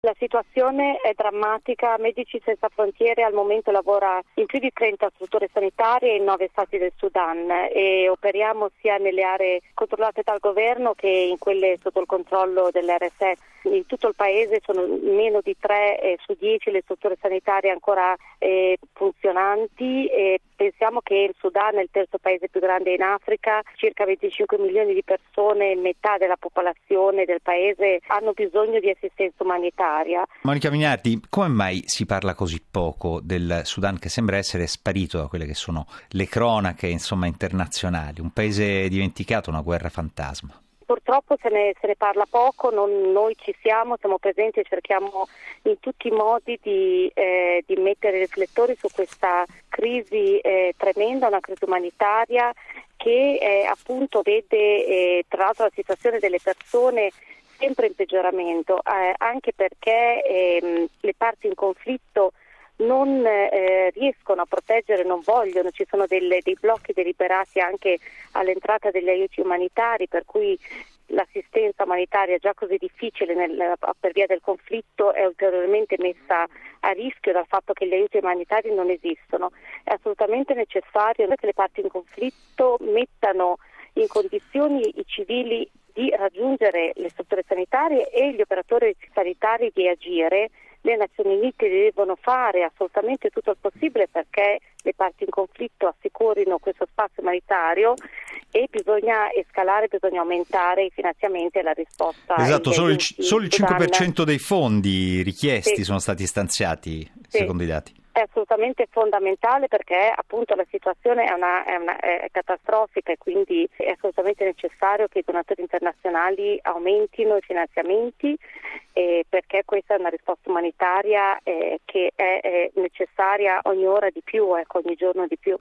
La situazione è drammatica. Medici Senza Frontiere al momento lavora in più di 30 strutture sanitarie in 9 stati del Sudan e operiamo sia nelle aree controllate dal governo che in quelle sotto il controllo dell'RSF. In tutto il paese sono meno di 3 su 10 le strutture sanitarie ancora funzionanti e pensiamo che il Sudan è il terzo paese più grande in Africa, circa 25 milioni di persone, metà della popolazione del paese hanno bisogno di assistenza umanitaria. Monica Mignardi, come mai si parla così poco del Sudan, che sembra essere sparito da quelle che sono le cronache internazionali, un paese dimenticato, una guerra fantasma? Purtroppo se ne parla poco, noi ci siamo presenti e cerchiamo in tutti i modi di mettere riflettori su questa crisi tremenda, una crisi umanitaria che appunto vede tra l'altro la situazione delle persone sempre in peggioramento, anche perché le parti in conflitto non riescono a proteggere, non vogliono, ci sono dei blocchi deliberati anche all'entrata degli aiuti umanitari, per cui l'assistenza umanitaria già così difficile per via del conflitto è ulteriormente messa a rischio dal fatto che gli aiuti umanitari non esistono. È assolutamente necessario che le parti in conflitto mettano in condizioni i civili di raggiungere le strutture sanitarie e gli operatori sanitari di agire. Le Nazioni Unite devono fare assolutamente tutto il possibile perché le parti in conflitto assicurino questo spazio umanitario e bisogna escalare, bisogna aumentare i finanziamenti e la risposta. Esatto, solo il 5% dei fondi richiesti sono stati stanziati, secondo i dati. È assolutamente fondamentale perché appunto la situazione è catastrofica e quindi è assolutamente necessario che i donatori internazionali aumentino i finanziamenti perché questa è una risposta umanitaria che è necessaria ogni ora di più, ogni giorno di più.